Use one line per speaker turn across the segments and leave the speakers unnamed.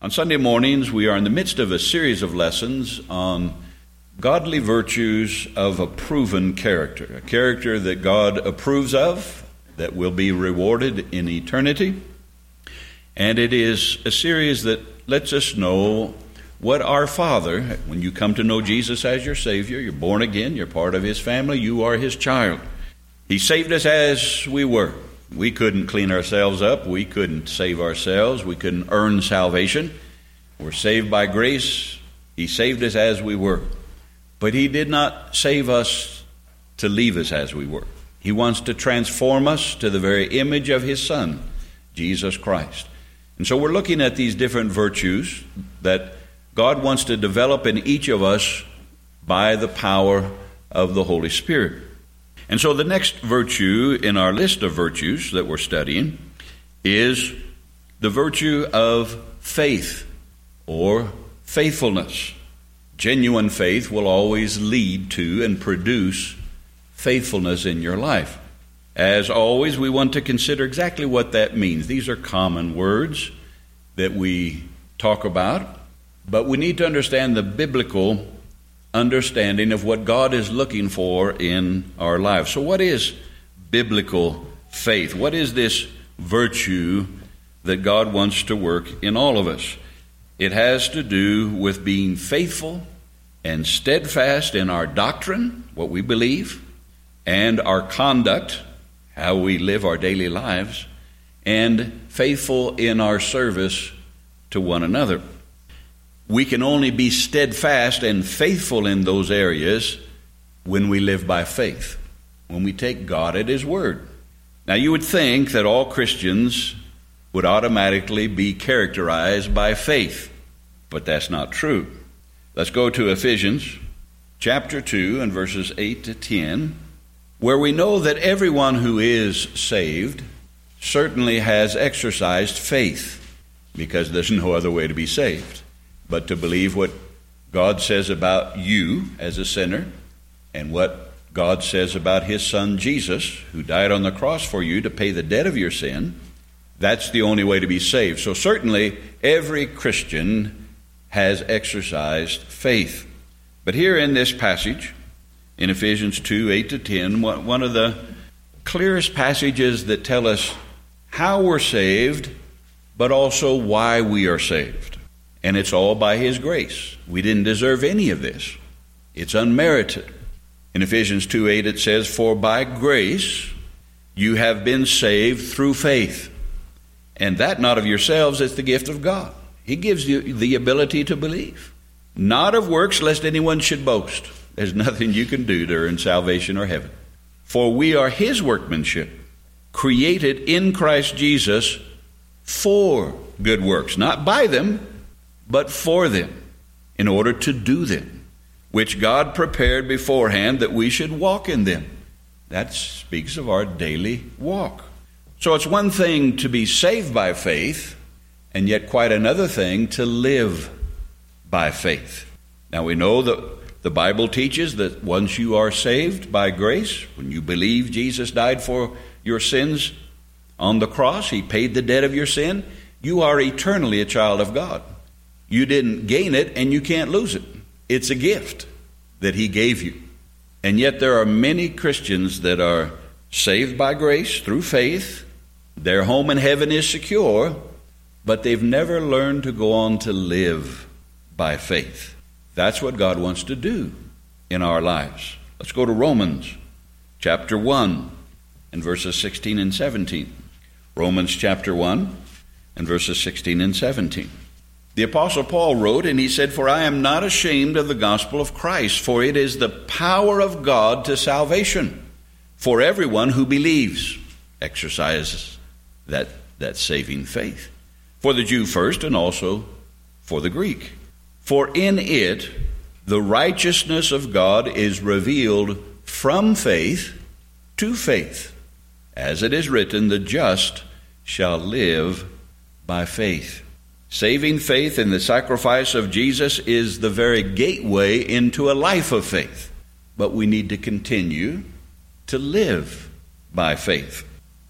On Sunday mornings, we are in the midst of a series of lessons on godly virtues of a proven character, a character that God approves of, that will be rewarded in eternity. And it is a series that lets us know what our Father, when you come to know Jesus as your Savior, you're born again, you're part of His family, you are His child. He saved us as we were. We couldn't clean ourselves up. We couldn't save ourselves. We couldn't earn salvation. We're saved by grace. He saved us as we were. But He did not save us to leave us as we were. He wants to transform us to the very image of His Son, Jesus Christ. And so we're looking at these different virtues that God wants to develop in each of us by the power of the Holy Spirit. And so the next virtue in our list of virtues that we're studying is the virtue of faith or faithfulness. Genuine faith will always lead to and produce faithfulness in your life. As always, we want to consider exactly what that means. These are common words that we talk about, but we need to understand the biblical understanding of what God is looking for in our lives. So what is biblical faith? What is this virtue that God wants to work in all of us? It has to do with being faithful and steadfast in our doctrine, what we believe, and our conduct, how we live our daily lives, and faithful in our service to one another. We can only be steadfast and faithful in those areas when we live by faith, when we take God at His word. Now, you would think that all Christians would automatically be characterized by faith, but that's not true. Let's go to Ephesians chapter 2 and verses 8 to 10, where we know that everyone who is saved certainly has exercised faith, because there's no other way to be saved but to believe what God says about you as a sinner and what God says about His Son Jesus, who died on the cross for you to pay the debt of your sin. That's the only way to be saved. So certainly every Christian has exercised faith. But here in this passage, in Ephesians 2, 8 to 10, one of the clearest passages that tell us how we're saved, but also why we are saved. And it's all by His grace. We didn't deserve any of this. It's unmerited. In Ephesians 2:8 it says, "For by grace you have been saved through faith, and that not of yourselves, it's the gift of God." He gives you the ability to believe. "Not of works, lest anyone should boast." There's nothing you can do to earn salvation or heaven. "For we are His workmanship, created in Christ Jesus for good works," not by them, but for them, in order to do them, which God prepared beforehand that we should walk in them. That speaks of our daily walk. So it's one thing to be saved by faith, and yet quite another thing to live by faith. Now we know that the Bible teaches that once you are saved by grace, when you believe Jesus died for your sins on the cross, He paid the debt of your sin, you are eternally a child of God. You didn't gain it, and you can't lose it. It's a gift that He gave you. And yet there are many Christians that are saved by grace through faith. Their home in heaven is secure, but they've never learned to go on to live by faith. That's what God wants to do in our lives. Let's go to Romans chapter 1 and verses 16 and 17. Romans chapter 1 and verses 16 and 17. The Apostle Paul wrote, and he said, "For I am not ashamed of the gospel of Christ, for it is the power of God to salvation for everyone who believes," exercises that saving faith, "for the Jew first and also for the Greek. For in it the righteousness of God is revealed from faith to faith, as it is written, the just shall live by faith." Saving faith in the sacrifice of Jesus is the very gateway into a life of faith. But we need to continue to live by faith.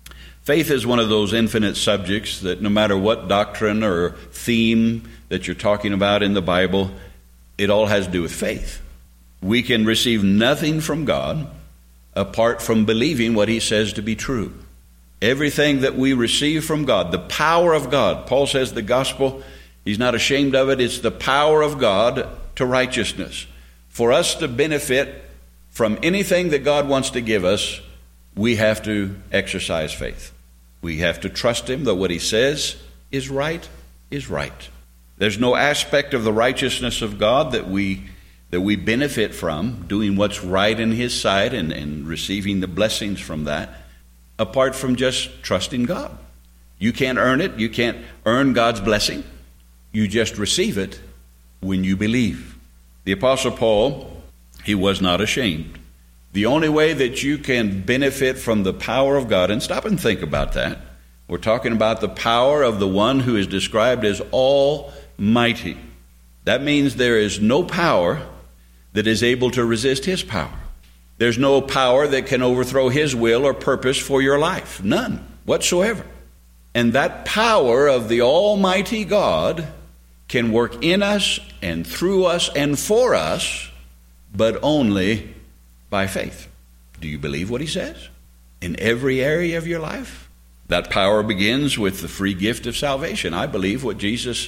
Faith is one of those infinite subjects that no matter what doctrine or theme that you're talking about in the Bible, it all has to do with faith. We can receive nothing from God apart from believing what he says to be true. Everything that we receive from God, the power of God, Paul says the gospel, he's not ashamed of it, it's the power of God to righteousness. For us to benefit from anything that God wants to give us, we have to exercise faith. We have to trust him that what he says is right is right. There's no aspect of the righteousness of God that we benefit from, doing what's right in his sight and receiving the blessings from that, apart from just trusting God. You can't earn it. You can't earn God's blessing. You just receive it when you believe. The Apostle Paul, he was not ashamed. The only way that you can benefit from the power of God, and stop and think about that, we're talking about the power of the one who is described as almighty. That means there is no power that is able to resist his power. There's no power that can overthrow his will or purpose for your life. None whatsoever. And that power of the Almighty God can work in us and through us and for us, but only by faith. Do you believe what he says? In every area of your life? That power begins with the free gift of salvation. I believe what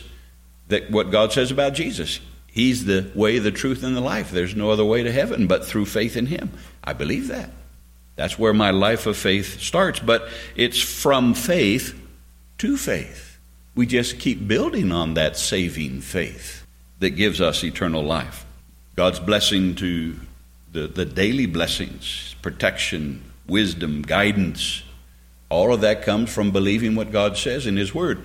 God says about Jesus. He's the way, the truth, and the life. There's no other way to heaven but through faith in him. I believe that. That's where my life of faith starts. But it's from faith to faith. We just keep building on that saving faith that gives us eternal life. God's blessing to the daily blessings, protection, wisdom, guidance, all of that comes from believing what God says in his word.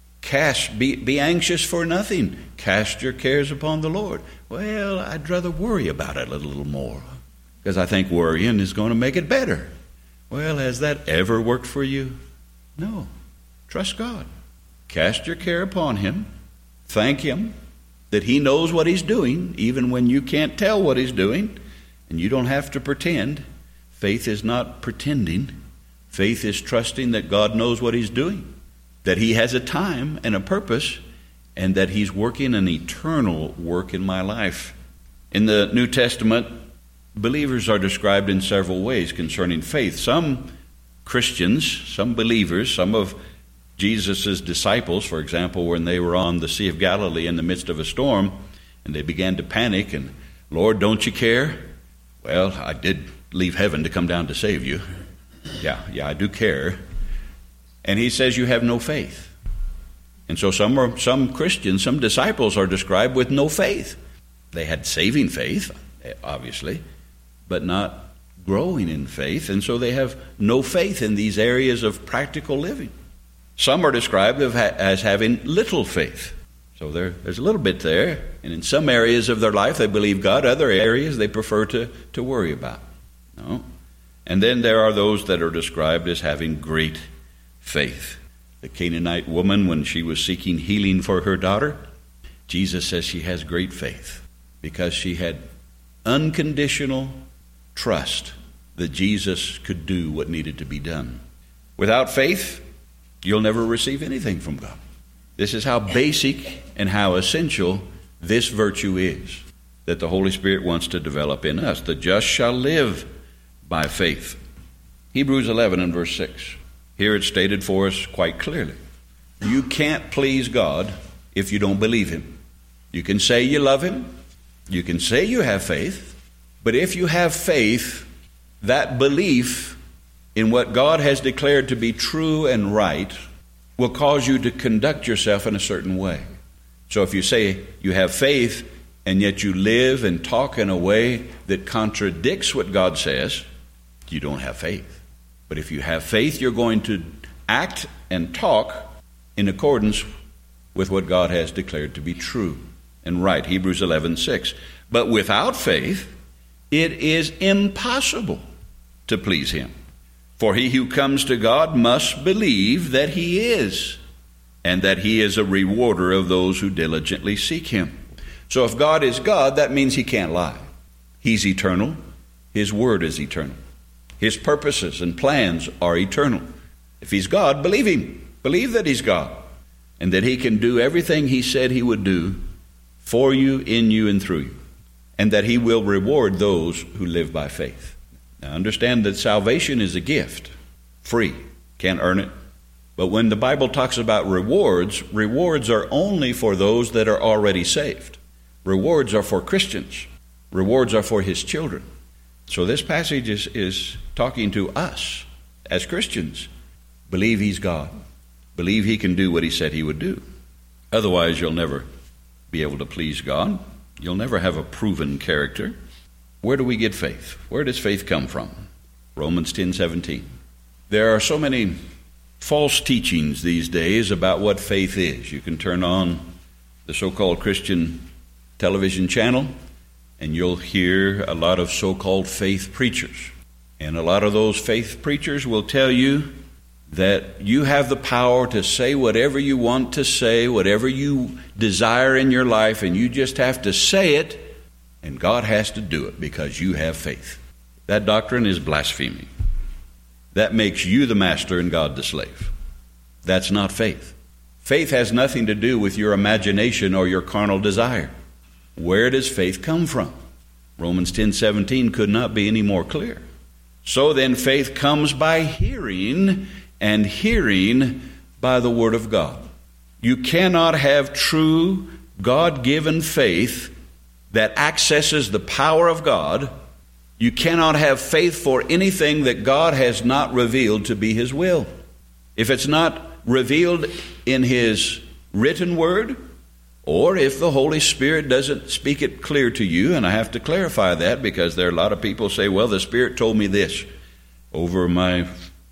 Be anxious for nothing. Cast your cares upon the Lord. Well, I'd rather worry about it a little more because I think worrying is going to make it better. Well, has that ever worked for you? No. Trust God. Cast your care upon him. Thank him that he knows what he's doing, even when you can't tell what he's doing, and you don't have to pretend. Faith is not pretending. Faith is trusting that God knows what he's doing, that he has a time and a purpose, and that he's working an eternal work in my life. In the New Testament, believers are described in several ways concerning faith. Some Christians, some believers, some of Jesus' disciples, for example, when they were on the Sea of Galilee in the midst of a storm, and they began to panic, and, Lord, don't you care? Well, I did leave heaven to come down to save you. Yeah, I do care. And he says you have no faith. And so some Christians, some disciples are described with no faith. They had saving faith, obviously, but not growing in faith. And so they have no faith in these areas of practical living. Some are described as having little faith. So there's a little bit there. And in some areas of their life they believe God. Other areas they prefer to worry about. No. And then there are those that are described as having great faith. The Canaanite woman, when she was seeking healing for her daughter, Jesus says she has great faith because she had unconditional trust that Jesus could do what needed to be done. Without faith, you'll never receive anything from God. This is how basic and how essential this virtue is that the Holy Spirit wants to develop in us. The just shall live by faith. Hebrews 11 and verse 6. Here it's stated for us quite clearly. You can't please God if you don't believe him. You can say you love him. You can say you have faith. But if you have faith, that belief in what God has declared to be true and right will cause you to conduct yourself in a certain way. So if you say you have faith and yet you live and talk in a way that contradicts what God says, you don't have faith. But if you have faith, you're going to act and talk in accordance with what God has declared to be true and right. Hebrews 11:6. But without faith, it is impossible to please him. For he who comes to God must believe that he is, and that he is a rewarder of those who diligently seek him. So if God is God, that means he can't lie. He's eternal. His word is eternal. His purposes and plans are eternal. If he's God, believe him. Believe that he's God and that he can do everything he said he would do for you, in you, and through you, and that he will reward those who live by faith. Now understand that salvation is a gift, free, can't earn it. But when the Bible talks about rewards, rewards are only for those that are already saved. Rewards are for Christians. Rewards are for his children. So this passage is talking to us as Christians. Believe he's God. Believe he can do what he said he would do. Otherwise, you'll never be able to please God. You'll never have a proven character. Where do we get faith? Where does faith come from? Romans 10:17. There are so many false teachings these days about what faith is. You can turn on the so-called Christian television channel, and you'll hear a lot of so-called faith preachers. And a lot of those faith preachers will tell you that you have the power to say whatever you want to say, whatever you desire in your life, and you just have to say it, and God has to do it because you have faith. That doctrine is blasphemy. That makes you the master and God the slave. That's not faith. Faith has nothing to do with your imagination or your carnal desire. Where does faith come from? Romans 10:17 could not be any more clear. So then faith comes by hearing, and hearing by the Word of God. You cannot have true God-given faith that accesses the power of God. You cannot have faith for anything that God has not revealed to be his will. If it's not revealed in his written word, or if the Holy Spirit doesn't speak it clear to you, and I have to clarify that because there are a lot of people say, well, the Spirit told me this. Over my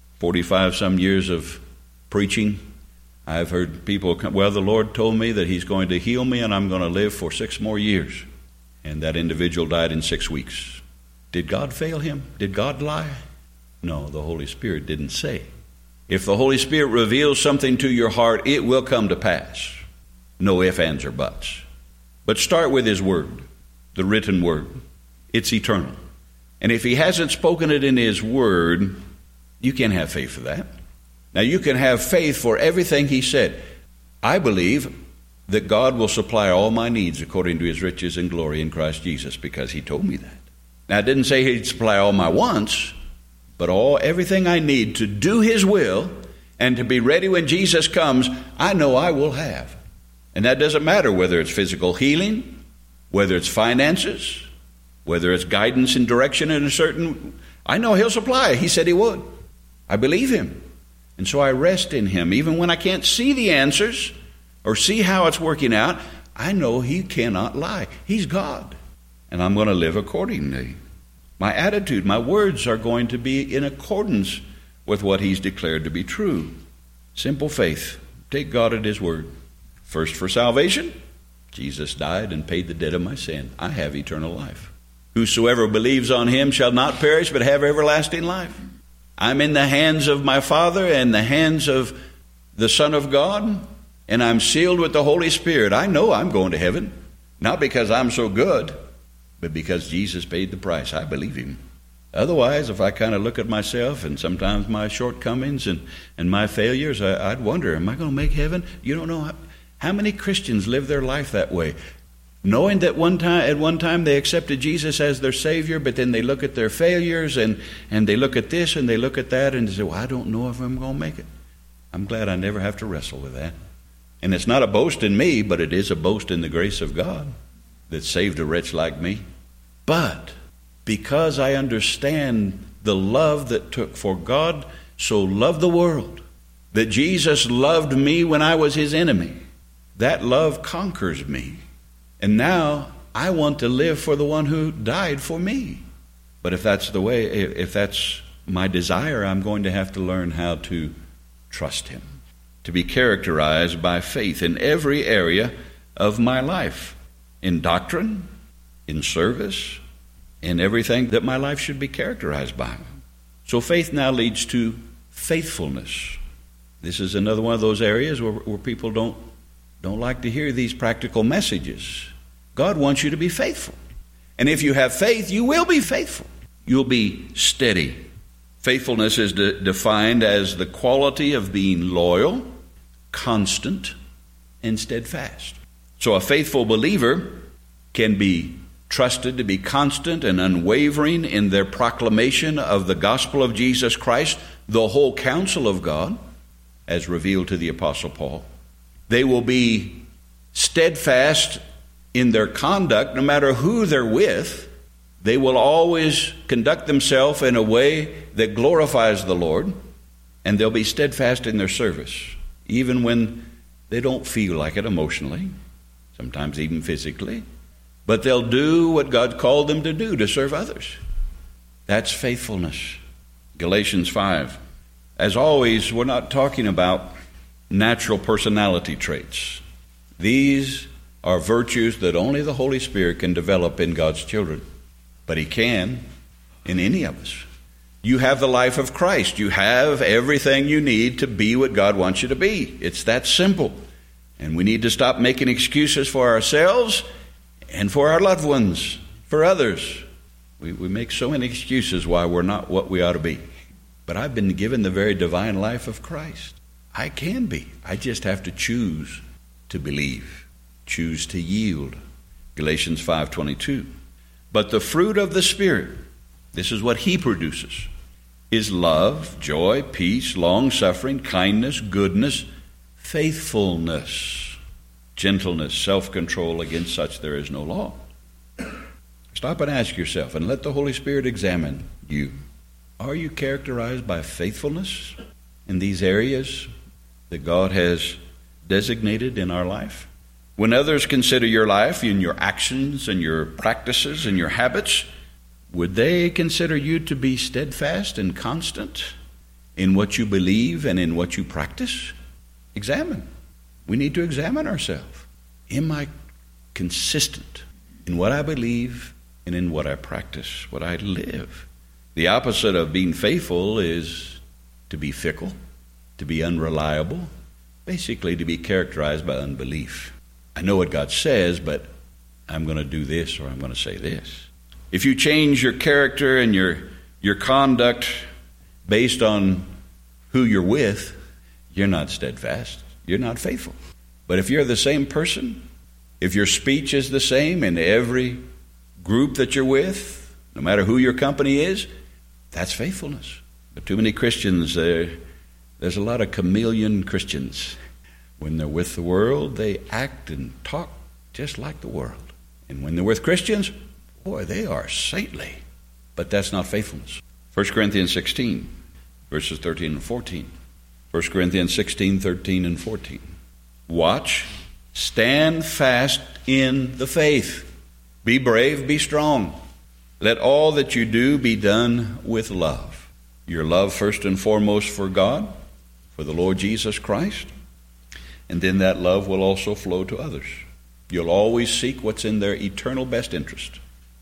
45-some years of preaching, I've heard people come, well, the Lord told me that he's going to heal me and I'm going to live for 6 more years. And that individual died in 6 weeks. Did God fail him? Did God lie? No, the Holy Spirit didn't say. If the Holy Spirit reveals something to your heart, it will come to pass. No ifs, ands, or buts. But start with his word, the written word. It's eternal. And if he hasn't spoken it in his word, you can't have faith for that. Now, you can have faith for everything he said. I believe that God will supply all my needs according to his riches and glory in Christ Jesus, because he told me that. Now, I didn't say he'd supply all my wants, but everything I need to do his will and to be ready when Jesus comes, I know I will have. And that doesn't matter whether it's physical healing, whether it's finances, whether it's guidance and direction in a certain... I know he'll supply. He said he would. I believe him. And so I rest in him. Even when I can't see the answers or see how it's working out, I know he cannot lie. He's God. And I'm going to live accordingly. My attitude, my words are going to be in accordance with what he's declared to be true. Simple faith. Take God at his word. First, for salvation, Jesus died and paid the debt of my sin. I have eternal life. Whosoever believes on him shall not perish but have everlasting life. I'm in the hands of my Father and the hands of the Son of God, and I'm sealed with the Holy Spirit. I know I'm going to heaven, not because I'm so good, but because Jesus paid the price. I believe him. Otherwise, if I kind of look at myself and sometimes my shortcomings and my failures, I'd wonder, am I going to make heaven? You don't know how many Christians live their life that way, knowing that at one time they accepted Jesus as their Savior, but then they look at their failures and they look at this and they look at that and they say, well, I don't know if I'm going to make it. I'm glad I never have to wrestle with that. And it's not a boast in me, but it is a boast in the grace of God that saved a wretch like me. But because I understand the love that took, for God so loved the world that Jesus loved me when I was his enemy, that love conquers me. And now I want to live for the one who died for me. But if that's the way, if that's my desire, I'm going to have to learn how to trust him, to be characterized by faith in every area of my life, in doctrine, in service, in everything that my life should be characterized by. So faith now leads to faithfulness. This is another one of those areas where people don't like to hear these practical messages. God wants you to be faithful. And if you have faith, you will be faithful. You'll be steady. Faithfulness is defined as the quality of being loyal, constant, and steadfast. So a faithful believer can be trusted to be constant and unwavering in their proclamation of the gospel of Jesus Christ, the whole counsel of God, as revealed to the Apostle Paul. They will be steadfast in their conduct, no matter who they're with. They will always conduct themselves in a way that glorifies the Lord, and they'll be steadfast in their service, even when they don't feel like it emotionally, sometimes even physically. But they'll do what God called them to do, to serve others. That's faithfulness. Galatians 5. As always, we're not talking about natural personality traits. These are virtues that only the Holy Spirit can develop in God's children. But He can in any of us. You have the life of Christ. You have everything you need to be what God wants you to be. It's that simple. And we need to stop making excuses for ourselves and for our loved ones, for others. We make so many excuses why we're not what we ought to be. But I've been given the very divine life of Christ. I can be. I just have to choose to believe, choose to yield. Galatians 5:22. But the fruit of the Spirit, this is what He produces, is love, joy, peace, long-suffering, kindness, goodness, faithfulness, gentleness, self-control. Against such there is no law. Stop and ask yourself, and let the Holy Spirit examine you. Are you characterized by faithfulness in these areas that God has designated in our life? When others consider your life and your actions and your practices and your habits, would they consider you to be steadfast and constant in what you believe and in what you practice? Examine. We need to examine ourselves. Am I consistent in what I believe and in what I practice, what I live? The opposite of being faithful is to be fickle, to be unreliable, basically to be characterized by unbelief. I know what God says, but I'm going to do this or I'm going to say this. If you change your character and your conduct based on who you're with, you're not steadfast. You're not faithful. But if you're the same person, if your speech is the same in every group that you're with, no matter who your company is, that's faithfulness. But too many Christians, there's a lot of chameleon Christians. When they're with the world, they act and talk just like the world. And when they're with Christians, boy, they are saintly. But that's not faithfulness. 1 Corinthians 16, verses 13 and 14. 1 Corinthians 16, 13 and 14. Watch, stand fast in the faith. Be brave, be strong. Let all that you do be done with love. Your love first and foremost for God, for the Lord Jesus Christ. And then that love will also flow to others. You'll always seek what's in their eternal best interest.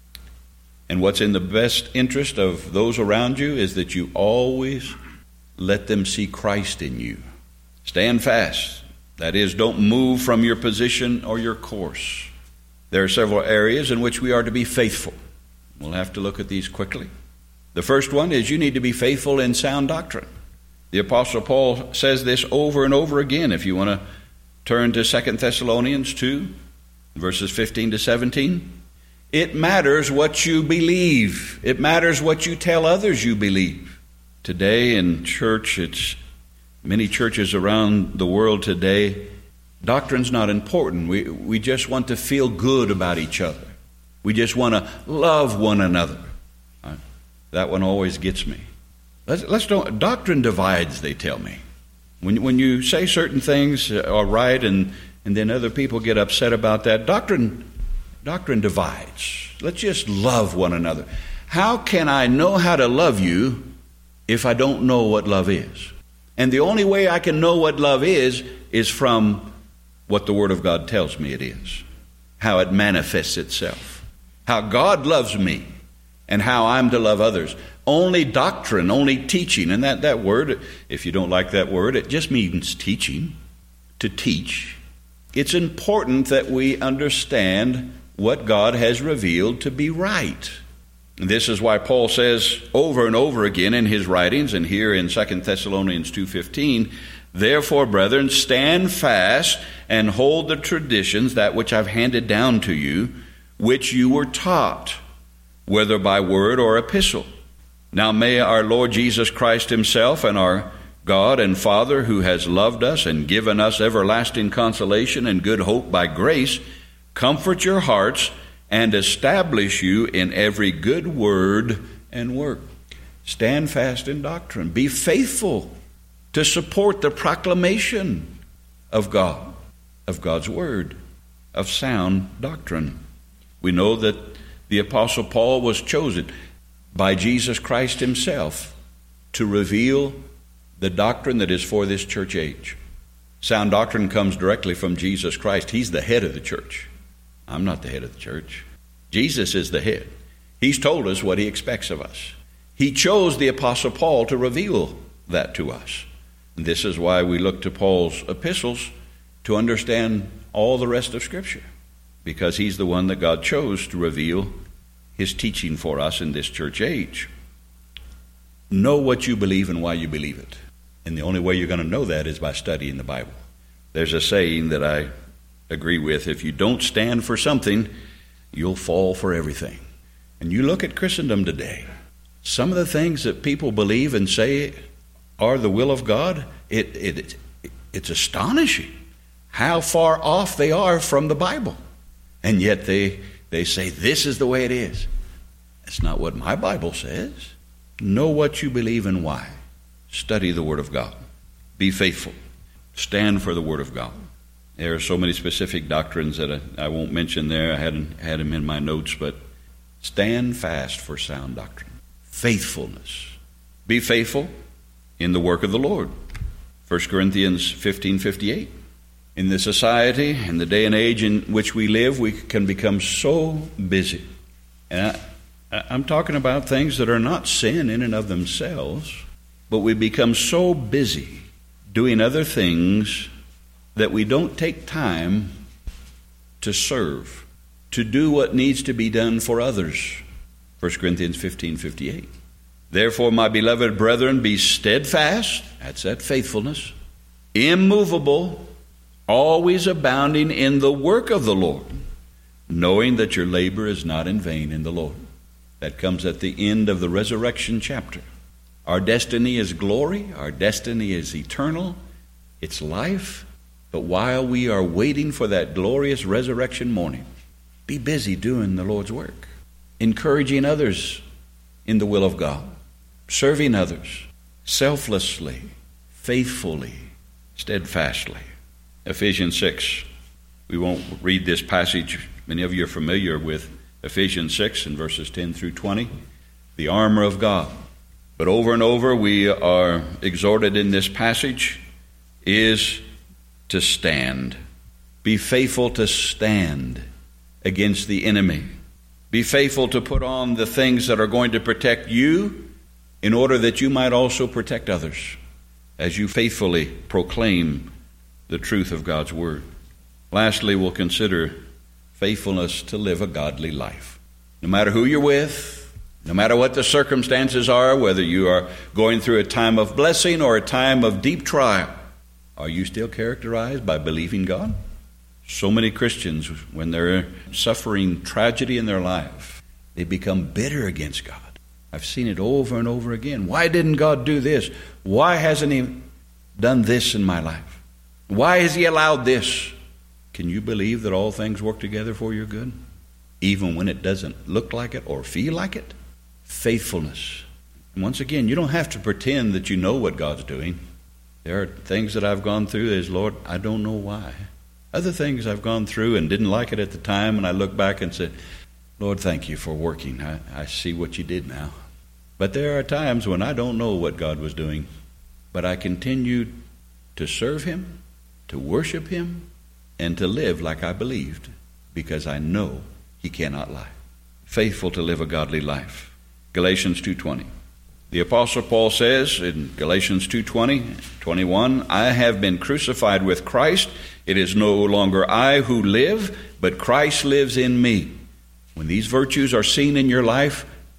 And what's in the best interest of those around you is that you always let them see Christ in you. Stand fast. That is, don't move from your position or your course. There are several areas in which we are to be faithful. We'll have to look at these quickly. The first one is you need to be faithful in sound doctrine. The Apostle Paul says this over and over again. If you want to turn to 2 Thessalonians 2, verses 15 to 17. It matters what you believe. It matters what you tell others you believe. Today in church, many churches around the world today, doctrine's not important. We just want to feel good about each other. We just want to love one another. That one always gets me. Doctrine divides, they tell me. When you say certain things are right and then other people get upset about that, doctrine divides. Let's just love one another. How can I know how to love you if I don't know what love is? And the only way I can know what love is from what the Word of God tells me it is. How it manifests itself. How God loves me and how I'm to love others. Only doctrine, only teaching. And that word, if you don't like that word, it just means teaching, to teach. It's important that we understand what God has revealed to be right. This is why Paul says over and over again in his writings, and here in 2 Thessalonians 2:15, therefore, brethren, stand fast and hold the traditions, that which I've handed down to you, which you were taught, whether by word or epistle. Now may our Lord Jesus Christ himself and our God and Father, who has loved us and given us everlasting consolation and good hope by grace, comfort your hearts and establish you in every good word and work. Stand fast in doctrine. Be faithful to support the proclamation of God, of God's word, of sound doctrine. We know that the Apostle Paul was chosen by Jesus Christ himself to reveal the doctrine that is for this church age. Sound doctrine comes directly from Jesus Christ. He's the head of the church. I'm not the head of the church. Jesus is the head. He's told us what he expects of us. He chose the Apostle Paul to reveal that to us. And this is why we look to Paul's epistles to understand all the rest of Scripture, because he's the one that God chose to reveal his teaching for us in this church age. Know what you believe and why you believe it. And the only way you're going to know that is by studying the Bible. There's a saying that I agree with: if you don't stand for something, you'll fall for everything. And you look at Christendom today, some of the things that people believe and say are the will of God, it's astonishing how far off they are from the Bible. And yet they say, this is the way it is. That's not what my Bible says. Know what you believe and why. Study the Word of God. Be faithful. Stand for the Word of God. There are so many specific doctrines that I won't mention there. I hadn't had them in my notes, but stand fast for sound doctrine. Faithfulness. Be faithful in the work of the Lord. 1 Corinthians 15:58. In the society, in the day and age in which we live, we can become so busy. And I'm talking about things that are not sin in and of themselves, but we become so busy doing other things that we don't take time to serve, to do what needs to be done for others. 1 Corinthians 15:58. Therefore, my beloved brethren, be steadfast, that's that faithfulness, immovable, always abounding in the work of the Lord, knowing that your labor is not in vain in the Lord. That comes at the end of the resurrection chapter. Our destiny is glory. Our destiny is eternal. It's life. But while we are waiting for that glorious resurrection morning, be busy doing the Lord's work, encouraging others in the will of God, serving others selflessly, faithfully, steadfastly. Ephesians 6. We won't read this passage. Many of you are familiar with Ephesians 6 and verses 10 through 20. The armor of God. But over and over we are exhorted in this passage is to stand. Be faithful to stand against the enemy. Be faithful to put on the things that are going to protect you in order that you might also protect others as you faithfully proclaim the truth of God's word. Lastly, we'll consider faithfulness to live a godly life. No matter who you're with, no matter what the circumstances are, whether you are going through a time of blessing or a time of deep trial, are you still characterized by believing God? So many Christians, when they're suffering tragedy in their life, they become bitter against God. I've seen it over and over again. Why didn't God do this? Why hasn't He done this in my life? Why has He allowed this? Can you believe that all things work together for your good, even when it doesn't look like it or feel like it? Faithfulness. And once again, you don't have to pretend that you know what God's doing. There are things that I've gone through as, Lord, I don't know why. Other things I've gone through and didn't like it at the time, and I look back and said, Lord, thank you for working. I see what you did now. But there are times when I don't know what God was doing, but I continued to serve Him, to worship Him, and to live like I believed, because I know He cannot lie. Faithful to live a godly life. Galatians 2:20. The Apostle Paul says in Galatians 2:20-21, I have been crucified with Christ. It is no longer I who live, but Christ lives in me. When these virtues are seen in your life,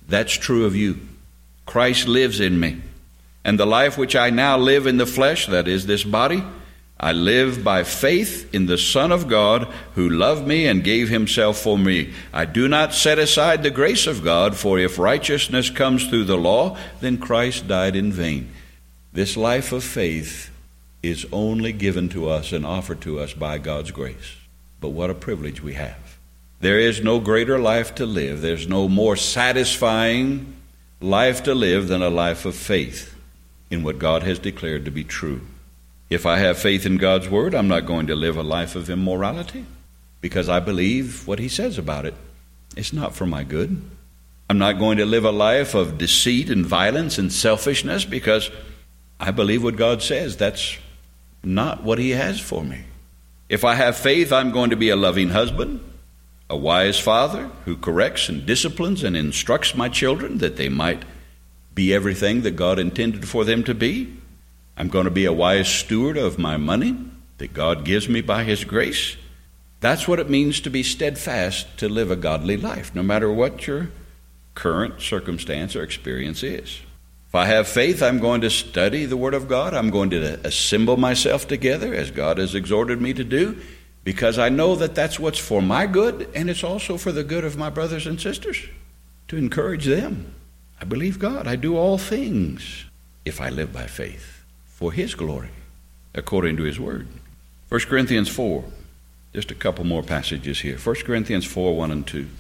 That's true of you. Christ lives in me. And the life which I now live in the flesh, that is, this body, I live by faith in the Son of God who loved me and gave himself for me. I do not set aside the grace of God, for if righteousness comes through the law, then Christ died in vain. This life of faith is only given to us and offered to us by God's grace. But what a privilege we have. There is no greater life to live. There's no more satisfying life to live than a life of faith in what God has declared to be true. If I have faith in God's word, I'm not going to live a life of immorality because I believe what he says about it. It's not for my good. I'm not going to live a life of deceit and violence and selfishness because I believe what God says. That's not what he has for me. If I have faith, I'm going to be a loving husband, a wise father who corrects and disciplines and instructs my children that they might be everything that God intended for them to be. I'm going to be a wise steward of my money that God gives me by his grace. That's what it means to be steadfast, to live a godly life, no matter what your current circumstance or experience is. If I have faith, I'm going to study the Word of God. I'm going to assemble myself together as God has exhorted me to do, because I know that that's what's for my good, and it's also for the good of my brothers and sisters, to encourage them. I believe God. I do all things, if I live by faith, for his glory, according to his word. 1 Corinthians 4, just a couple more passages here. 1 Corinthians 4, 1 and 2.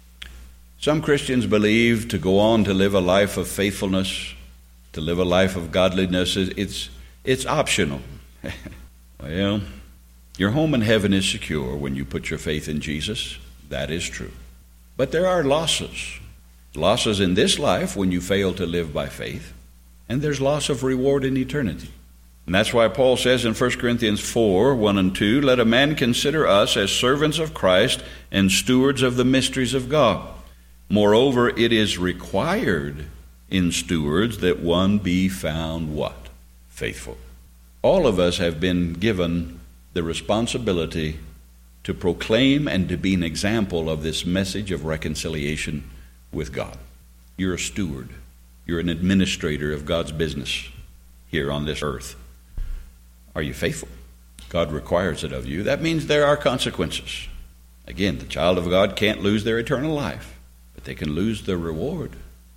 Some Christians believe to go on to live a life of faithfulness, to live a life of godliness, it's optional. Well, your home in heaven is secure when you put your faith in Jesus. That is true. But there are losses. Losses in this life when you fail to live by faith. And there's loss of reward in eternity. And that's why Paul says in 1 Corinthians 4, 1 and 2, let a man consider us as servants of Christ and stewards of the mysteries of God. Moreover, it is required in stewards that one be found what? Faithful. All of us have been given the responsibility to proclaim and to be an example of this message of reconciliation with God. You're a steward. You're an administrator of God's business here on this earth. Are you faithful? God requires it of you. That means there are consequences. Again, the child of God can't lose their eternal life, but they can lose their reward.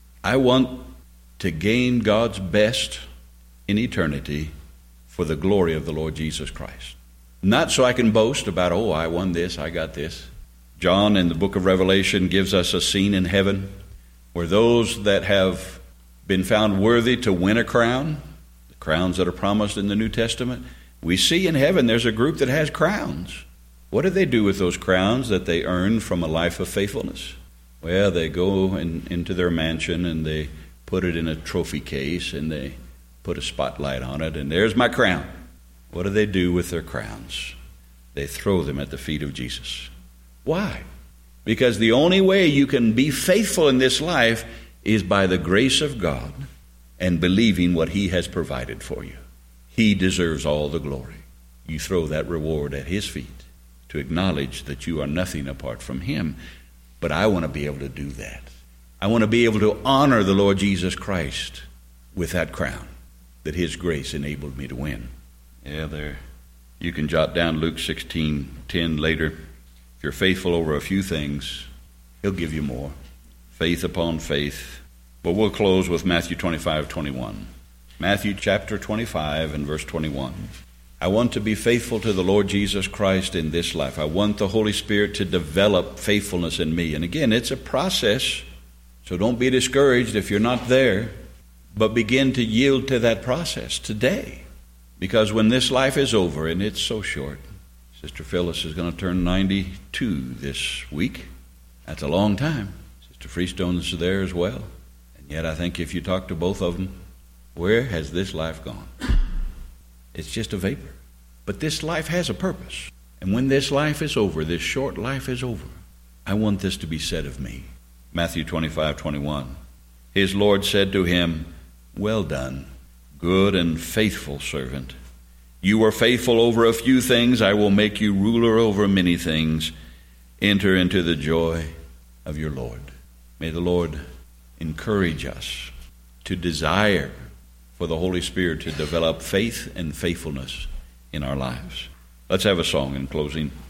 I want to gain God's best in eternity for the glory of the Lord Jesus Christ. Not so I can boast about, oh, I won this, I got this. John in the book of Revelation gives us a scene in heaven where those that have been found worthy to win a crown, the crowns that are promised in the New Testament, we see in heaven there's a group that has crowns. What do they do with those crowns that they earn from a life of faithfulness? Well, they go into their mansion and they put it in a trophy case and they put a spotlight on it, and there's my crown. What do they do with their crowns? They throw them at the feet of Jesus. Why? Because the only way you can be faithful in this life is by the grace of God and believing what he has provided for you. He deserves all the glory. You throw that reward at his feet to acknowledge that you are nothing apart from him. But I want to be able to do that. I want to be able to honor the Lord Jesus Christ with that crown that his grace enabled me to win. Yeah, there. You can jot down Luke 16:10 later. If you're faithful over a few things, he'll give you more. Faith upon faith. But we'll close with Matthew 25:21. Matthew chapter 25 and verse 21. I want to be faithful to the Lord Jesus Christ in this life. I want the Holy Spirit to develop faithfulness in me. And again, it's a process, so don't be discouraged if you're not there, but begin to yield to that process today. Because when this life is over, and it's so short, Sister Phyllis is going to turn 92 this week. That's a long time. Sister Freestone is there as well. And yet I think if you talk to both of them, where has this life gone? It's just a vapor. But this life has a purpose. And when this life is over, this short life is over, I want this to be said of me. Matthew 25:21. His Lord said to him, well done, good and faithful servant. You were faithful over a few things. I will make you ruler over many things. Enter into the joy of your Lord. May the Lord encourage us to desire for the Holy Spirit to develop faith and faithfulness in our lives. Let's have a song in closing.